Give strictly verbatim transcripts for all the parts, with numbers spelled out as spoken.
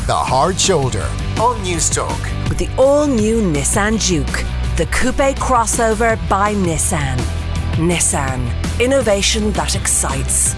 The Hard Shoulder on Newstalk. With the all-new Nissan Juke, the coupe crossover by Nissan. Nissan, innovation that excites.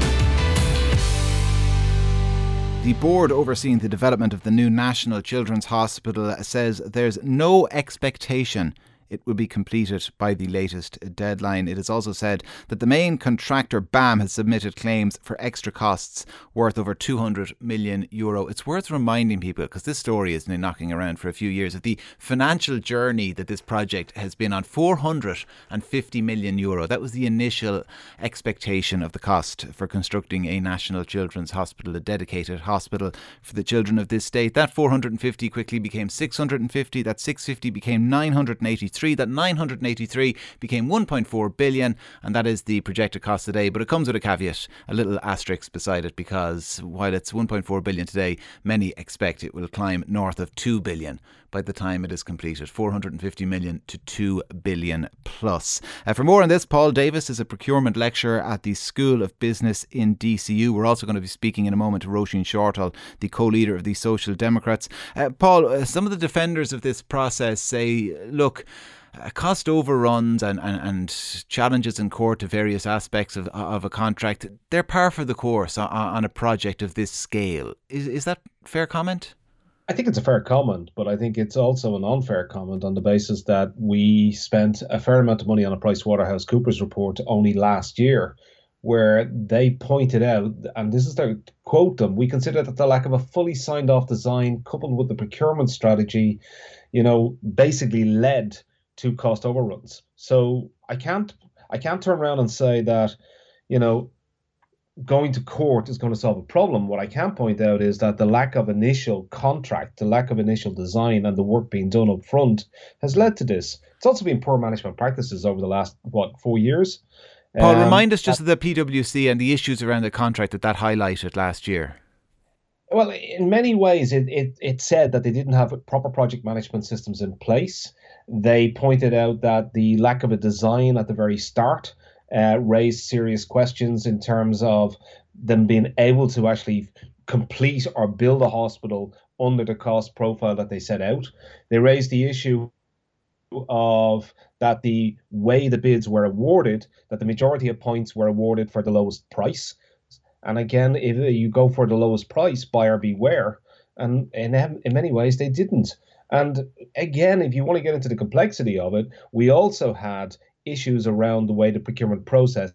The board overseeing the development of the new National Children's Hospital says there's no expectation it will be completed by the latest deadline. It has also said that the main contractor, BAM, has submitted claims for extra costs worth over two hundred million euro. It's worth reminding people, because this story has been knocking around for a few years, of the financial journey that this project has been on. four hundred fifty million euro. That was the initial expectation of the cost for constructing a National Children's Hospital, a dedicated hospital for the children of this state. That four hundred fifty quickly became six hundred fifty. That six hundred fifty became nine hundred eighty-three. That nine hundred eighty-three became one point four billion, and that is the projected cost today. But it comes with a caveat, a little asterisk beside it, because while it's one point four billion today, many expect it will climb north of two billion by the time it is completed. four hundred fifty million to two billion plus. Uh, for more on this, Paul Davis is a procurement lecturer at the School of Business in D C U. We're also going to be speaking in a moment to Roisin Shortall, the co-leader of the Social Democrats. Uh, Paul, uh, some of the defenders of this process say, look, Uh, cost overruns and, and, and challenges in court to various aspects of of a contract, they're par for the course on, on a project of this scale. Is is that fair comment? I think it's a fair comment, but I think it's also an unfair comment on the basis that we spent a fair amount of money on a PricewaterhouseCoopers report only last year, where they pointed out, and this is their quote them, we consider that the lack of a fully signed off design coupled with the procurement strategy, you know, basically led to cost overruns. So I can't I can't turn around and say that, you know, going to court is going to solve a problem. What I can point out is that the lack of initial contract, the lack of initial design and the work being done up front has led to this. It's also been poor management practices over the last, what, four years? Paul, um, remind us just of the P W C and the issues around the contract that that highlighted last year. Well, in many ways, it, it, it said that they didn't have proper project management systems in place. They pointed out that the lack of a design at the very start uh, raised serious questions in terms of them being able to actually complete or build a hospital under the cost profile that they set out. They raised the issue of that the way the bids were awarded, that the majority of points were awarded for the lowest price. And again, if you go for the lowest price, buyer beware. And in, in many ways, they didn't. And again, if you want to get into the complexity of it, we also had issues around the way the procurement process.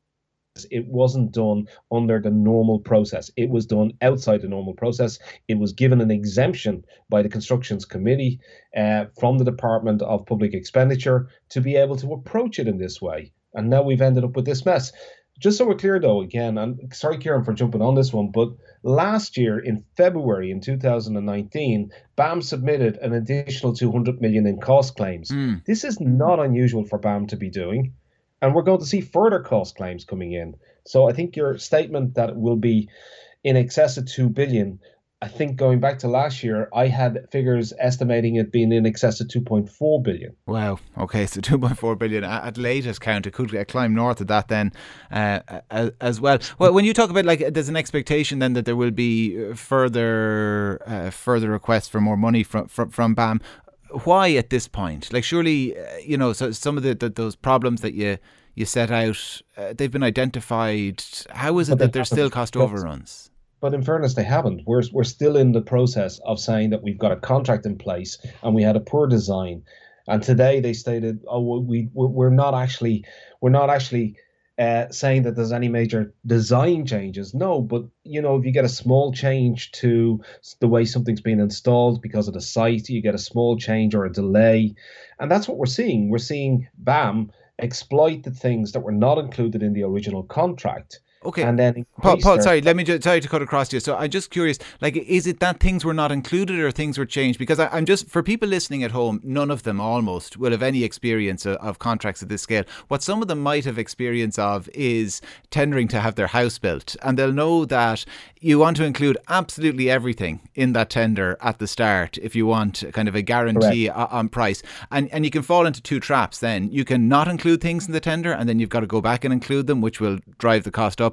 It wasn't done under the normal process. It was done outside the normal process. It was given an exemption by the Constructions Committee uh, from the Department of Public Expenditure to be able to approach it in this way. And now we've ended up with this mess. Just so we're clear, though, again, and sorry, Kieran, for jumping on this one, but last year in February in two thousand nineteen, BAM submitted an additional two hundred million in cost claims. Mm. This is not unusual for BAM to be doing, and we're going to see further cost claims coming in. So I think your statement that it will be in excess of two billion, I think going back to last year, I had figures estimating it being in excess of two point four billion. Wow. Okay, so two point four billion at latest count. It could climb north of that then uh, as well. Well, when you talk about, like, there's an expectation then that there will be further uh, further requests for more money from from, from BAM. Why at this point? Like, surely, uh, you know, so some of the, the those problems that you you set out, uh, they've been identified. How is it that there's still cost overruns? But in fairness, they haven't. We're we're still in the process of saying that we've got a contract in place and we had a poor design. And today they stated, oh, well, we we're, we're not actually we're not actually uh, saying that there's any major design changes. No, but you know, if you get a small change to the way something's been installed because of the site, you get a small change or a delay, and that's what we're seeing. We're seeing BAM exploit the things that were not included in the original contract. Okay, and then Paul, Paul sorry, let me just, sorry to cut across you. So I'm just curious, like, is it that things were not included or things were changed? Because I, I'm just, for people listening at home, none of them almost will have any experience of, of contracts at this scale. What some of them might have experience of is tendering to have their house built, and they'll know that you want to include absolutely everything in that tender at the start if you want kind of a guarantee Correct. on price. And and you can fall into two traps then. You can not include things in the tender and then you've got to go back and include them, which will drive the cost up.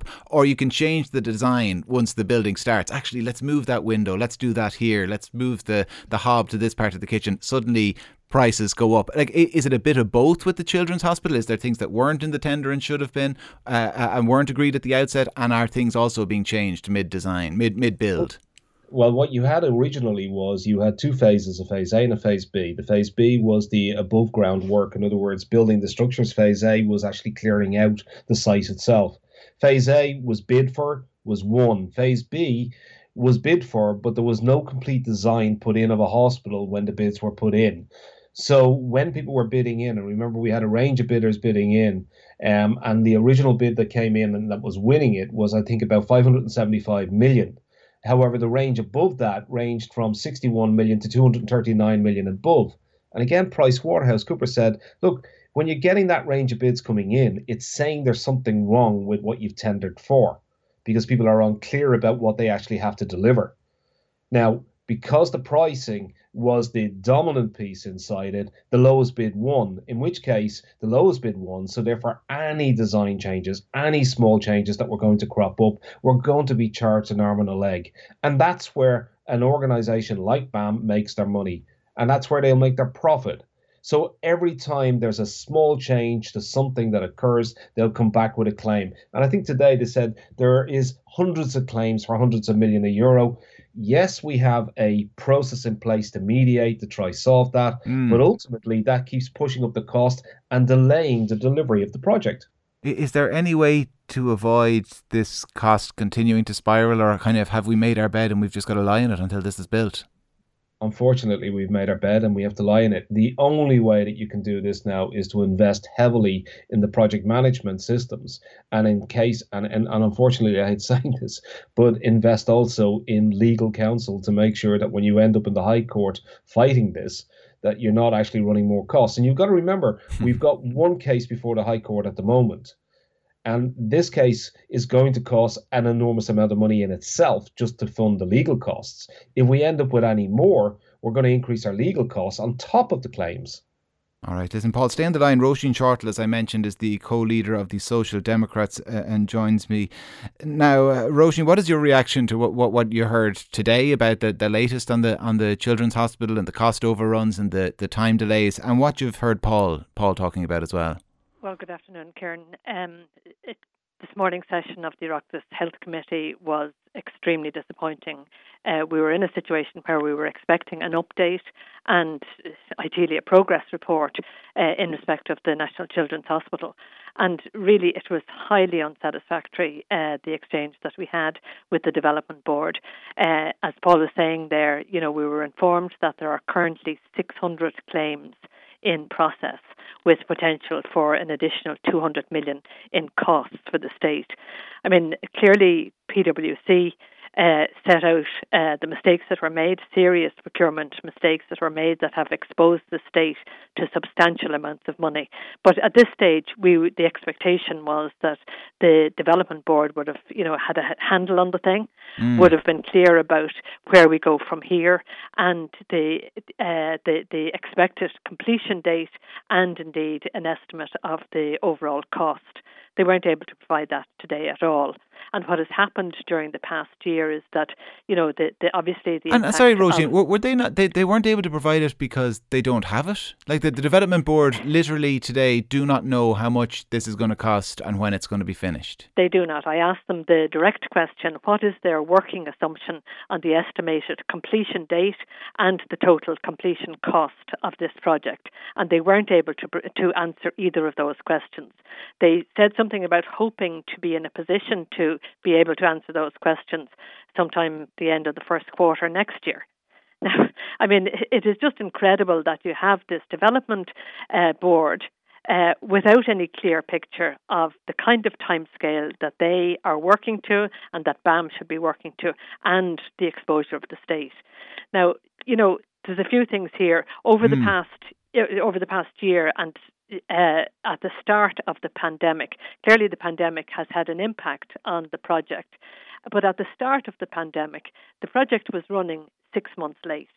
up, or you can change the design once the building starts. Actually, let's move that window, let's do that here, let's move the, the hob to this part of the kitchen. Suddenly prices go up. Like, is it a bit of both with the Children's Hospital? Is there things that weren't in the tender and should have been uh, and weren't agreed at the outset, and are things also being changed mid-design, mid mid-build? Well, what you had originally was you had two phases, a phase A and a phase B. The phase B was the above ground work. In other words, building the structures. Phase A was actually clearing out the site itself. Phase A was bid for, was won. Phase B was bid for, but there was no complete design put in of a hospital when the bids were put in. So when people were bidding in, and remember we had a range of bidders bidding in, um, and the original bid that came in and that was winning it was, I think, about five hundred seventy-five million. However, the range above that ranged from sixty-one million to two hundred thirty-nine million above. And again, PricewaterhouseCoopers said, look, when you're getting that range of bids coming in, it's saying there's something wrong with what you've tendered for, because people are unclear about what they actually have to deliver. Now, because the pricing was the dominant piece inside it, the lowest bid won, in which case the lowest bid won. So therefore, any design changes, any small changes that were going to crop up, were going to be charged an arm and a leg. And that's where an organization like BAM makes their money. And that's where they'll make their profit. So every time there's a small change to something that occurs, they'll come back with a claim. And I think today they said there is hundreds of claims for hundreds of million of euro. Yes, we have a process in place to mediate, to try solve that, mm. but ultimately that keeps pushing up the cost and delaying the delivery of the project. Is there any way to avoid this cost continuing to spiral, or kind of have we made our bed and we've just got to lie in it until this is built? Unfortunately, we've made our bed and we have to lie in it. The only way that you can do this now is to invest heavily in the project management systems. And in case, and, and, and unfortunately, I hate saying this, but invest also in legal counsel to make sure that when you end up in the High Court fighting this, that you're not actually running more costs. And you've got to remember, we've got one case before the High Court at the moment. And this case is going to cost an enormous amount of money in itself just to fund the legal costs. If we end up with any more, we're going to increase our legal costs on top of the claims. All right, listen, Paul, stay on the line. Roisin Shortall, as I mentioned, is the co-leader of the Social Democrats uh, and joins me. Now, uh, Roisin, what is your reaction to what, what, what you heard today about the, the latest on the on the Children's Hospital and the cost overruns and the, the time delays, and what you've heard Paul Paul talking about as well? Well, good afternoon, Kieran. Um, it, this morning's session of the Oireachtas Health Committee was extremely disappointing. Uh, we were in a situation where we were expecting an update and ideally a progress report uh, in respect of the National Children's Hospital. And really it was highly unsatisfactory, uh, the exchange that we had with the Development Board. Uh, as Paul was saying there, you know, we were informed that there are currently six hundred claims in process, with potential for an additional two hundred million in costs for the state. I mean, clearly P W C uh, set out uh, the mistakes that were made, serious procurement mistakes that were made that have exposed the state to substantial amounts of money. But at this stage, we the expectation was that the Development Board would have, you know, had a handle on the thing, mm. would have been clear about where we go from here, and the uh, the the expected completion date, and indeed an estimate of the overall cost. They weren't able to provide that today at all. And what has happened during the past year is that, you know, the, the obviously the and sorry, Roisin, were, were they not? They, they weren't able to provide it because they don't have it. Like the, the Development Board, literally today, do not know how much this is going to cost and when it's going to be finished. They do not. I asked them the direct question: what is their working assumption on the estimated completion date and the total completion cost of this project? And they weren't able to to answer either of those questions. They said something about hoping to be in a position to be able to answer those questions sometime at the end of the first quarter next year. Now, I mean, it is just incredible that you have this development uh, board uh, without any clear picture of the kind of timescale that they are working to and that BAM should be working to, and the exposure of the state. Now, you know, there's a few things here over mm. the past over the past year, and Uh, at the start of the pandemic. Clearly the pandemic has had an impact on the project, but at the start of the pandemic, the project was running six months late.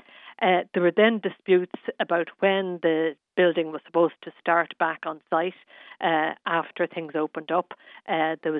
Uh, there were then disputes about when the building was supposed to start back on site uh, after things opened up. Uh, there was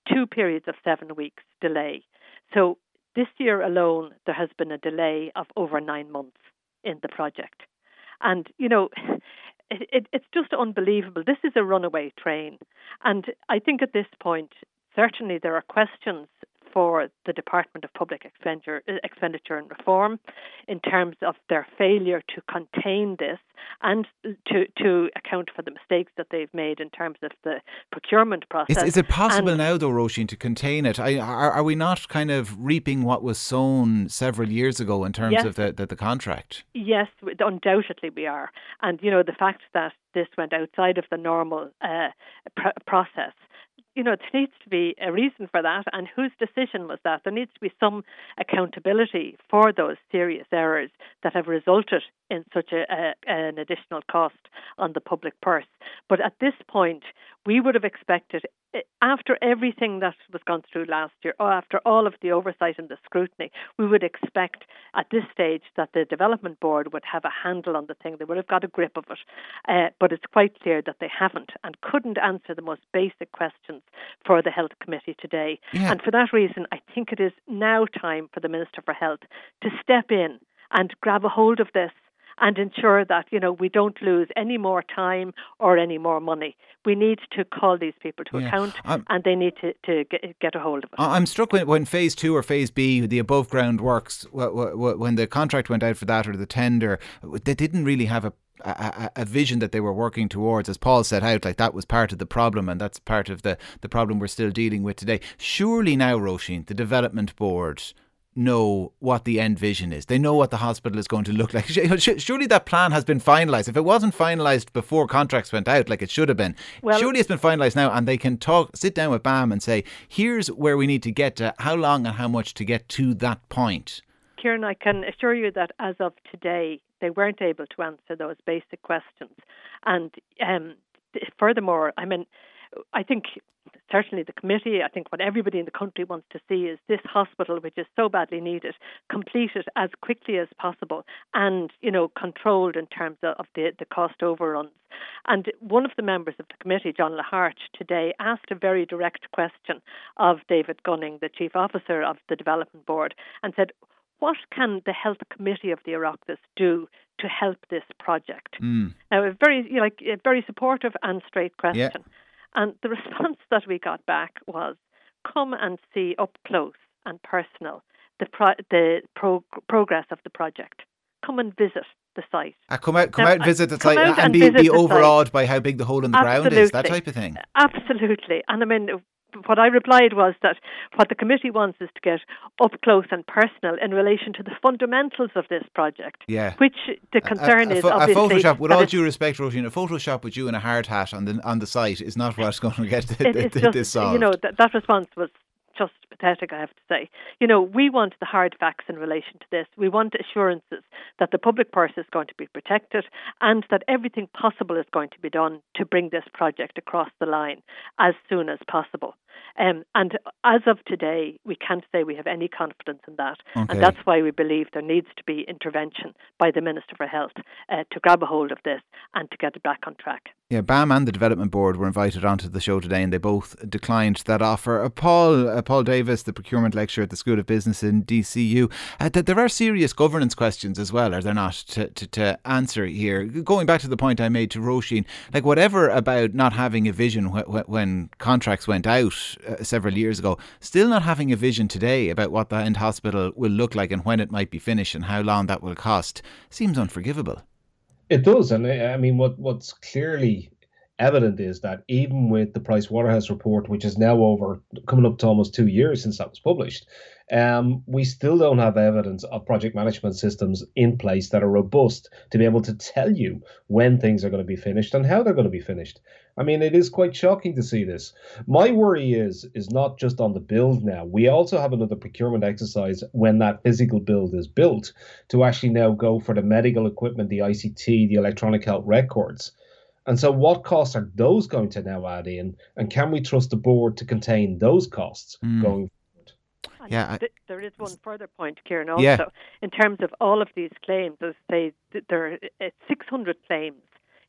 two periods of seven weeks delay. So this year alone, there has been a delay of over nine months in the project. And, you know, it, it, it's just unbelievable. This is a runaway train. And I think at this point, certainly there are questions for the Department of Public Expenditure, Expenditure and Reform in terms of their failure to contain this and to, to account for the mistakes that they've made in terms of the procurement process. Is, is it possible and, now, though, Roisin, to contain it? I, are, are we not kind of reaping what was sown several years ago in terms yes, of the, the, the contract? Yes, undoubtedly we are. And, you know, the fact that this went outside of the normal uh, pr- process, you know, there needs to be a reason for that, and whose decision was that? There needs to be some accountability for those serious errors that have resulted in such a, a, an additional cost on the public purse. But at this point, we would have expected, after everything that was gone through last year, or after all of the oversight and the scrutiny, we would expect at this stage that the Development Board would have a handle on the thing. They would have got a grip of it. Uh, but it's quite clear that they haven't and couldn't answer the most basic questions for the Health Committee today. Yeah. And for that reason, I think it is now time for the Minister for Health to step in and grab a hold of this and ensure that, you know, we don't lose any more time or any more money. We need to call these people to yeah. account I'm, and they need to, to get, get a hold of it. I'm struck when, when phase two or phase B, the above ground works, when the contract went out for that or the tender, they didn't really have a A, a vision that they were working towards, as Paul set out. Like, that was part of the problem, and that's part of the, the problem we're still dealing with today. Surely now, Roisin, the Development Board know what the end vision is. They know what the hospital is going to look like. Surely that plan has been finalised. If it wasn't finalised before contracts went out, like it should have been, well, surely it's been finalised now, and they can talk, sit down with B A M and say, here's where we need to get to, how long and how much to get to that point. Kieran, I can assure you that as of today, they weren't able to answer those basic questions. And um, furthermore, I mean, I think certainly the committee, I think what everybody in the country wants to see is this hospital, which is so badly needed, completed as quickly as possible and, you know, controlled in terms of the, the cost overruns. And one of the members of the committee, John Laharche, today asked a very direct question of David Gunning, the Chief Officer of the Development Board, and said, what can the Health Committee of the Oireachtas do to help this project? Mm. Now, a very, you know, like a very supportive and straight question. Yeah. And the response that we got back was, come and see up close and personal the pro- the pro- progress of the project. Come and visit the site. Uh, come out, come now, out and visit the come site out and, and be, be the overawed site. by how big the hole in the Absolutely. ground is, that type of thing. Absolutely. And I mean, what I replied was that what the committee wants is to get up close and personal in relation to the fundamentals of this project, yeah. which the concern a, a, is a, obviously... A Photoshop, with all it's, due respect, Roisin, a Photoshop with you in a hard hat on the on the site is not what's going to get the, it, the, it's just, this solved. You know, that, that response was just pathetic, I have to say. You know, we want the hard facts in relation to this. We want assurances that the public purse is going to be protected and that everything possible is going to be done to bring this project across the line as soon as possible. Um, and as of today, we can't say we have any confidence in that. Okay. And that's why we believe there needs to be intervention by the Minister for Health uh, to grab a hold of this and to get it back on track. Yeah, B A M and the Development Board were invited onto the show today and they both declined that offer. Uh, Paul uh, Paul Davis, the procurement lecturer at the School of Business in D C U, uh, th- there are serious governance questions as well, are there not, to, to, to answer here? Going back to the point I made to Roisin, like whatever about not having a vision wh- wh- when contracts went out uh, several years ago, still not having a vision today about what the end hospital will look like and when it might be finished and how long that will cost seems unforgivable. It does, and I mean, what what's clearly evident is that even with the Price Waterhouse report, which is now over, coming up to almost two years since that was published, um, we still don't have evidence of project management systems in place that are robust to be able to tell you when things are going to be finished and how they're going to be finished. I mean, it is quite shocking to see this. My worry is is not just on the build now. We also have another procurement exercise when that physical build is built to actually now go for the medical equipment, the I C T, the electronic health records. And so what costs are those going to now add in? And can we trust the board to contain those costs mm. going forward? And yeah, I, th- there is one further point, Kieran, also. Yeah. In terms of all of these claims, as I say, there are six hundred claims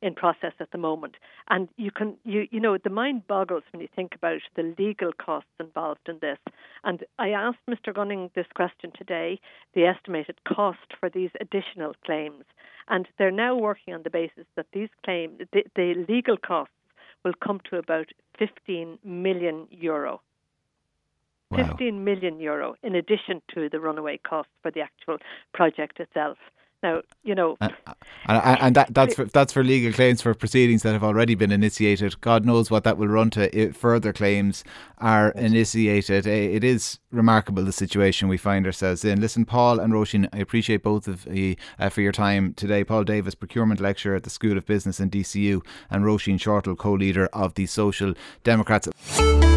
in process at the moment. And you can, you you know, the mind boggles when you think about the legal costs involved in this. And I asked Mister Gunning this question today, the estimated cost for these additional claims. And they're now working on the basis that these claims, the, the legal costs will come to about fifteen million euro. Wow. fifteen million euro in addition to the runaway costs for the actual project itself. Now, you know... Uh, and and that, that's, for, that's for legal claims for proceedings that have already been initiated. God knows what that will run to if further claims are initiated. It is remarkable, the situation we find ourselves in. Listen, Paul and Roisin, I appreciate both of you uh, for your time today. Paul Davis, Procurement Lecturer at the School of Business in D C U, and Roisin Shortall, co-leader of the Social Democrats.